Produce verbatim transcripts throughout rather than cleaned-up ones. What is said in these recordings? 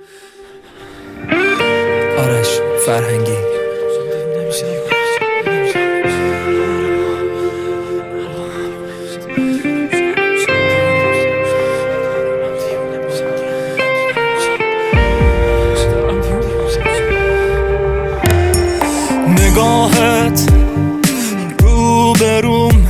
آرش فرهنگی. نگاهت رو به روم،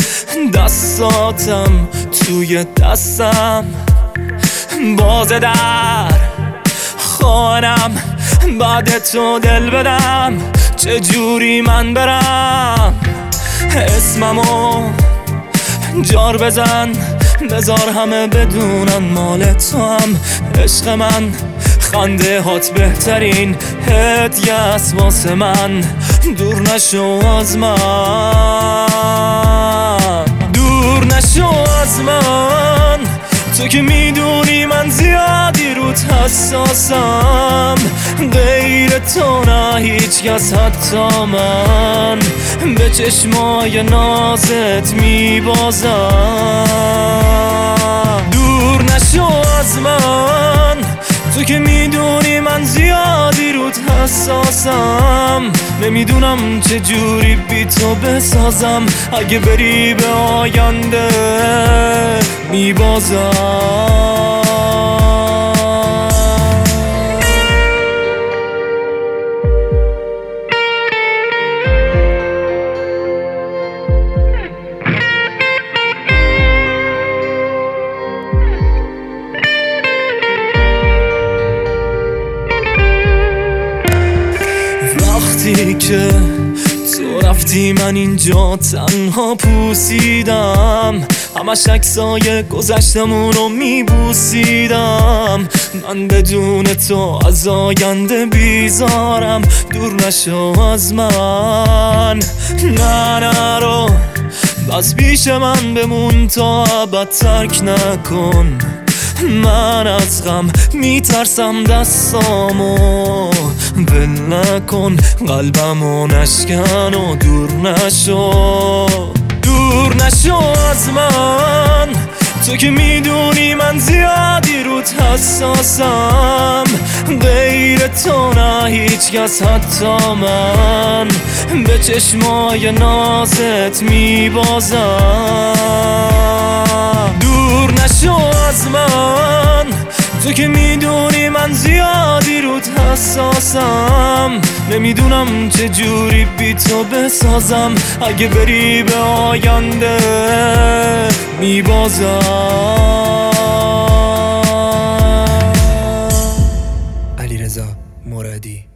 دستاتم توی دستم، باز در خانم بعد تو دل بدم. چجوری من برم اسممو جار بزن، بذار همه بدونن مال تو هم. عشق من خنده هات بهترین هدیه است واسه من. دور نشو از من، دور نشو از من، تو که میدونی من زیادی روت حساسم. غیر تو نه هیچ کس حتی من به چشمای نازت میبازم. دور نشو از من، تو که میدونی من زیادی روت حساسم. نمیدونم چجوری بی تو بسازم، اگه بری به آینده میبازم. وقتی که تو رفتی من اینجا تنها پوسیدم، همش عکسای گذشتمون رو میبوسیدم. من بدون تو از آینده بیزارم. دور نشو از من، نه نرو، بس پیش من بمون تا ابد ترک نکن. من از غم میترسم دستامو ول نکن، قلبمو نشکن و دور نشو. دور نشو از من، تو که میدونی من زیادی روت حساسم. غیر تو نه هیچ کس حتی من به چشمای نازت میبازم. دور نشو از من، تو که میدونی من زیادی روت حساسم. نمیدونم چجوری بی تو بسازم، اگه بری به آینده میبازم. علیرضا مرادی.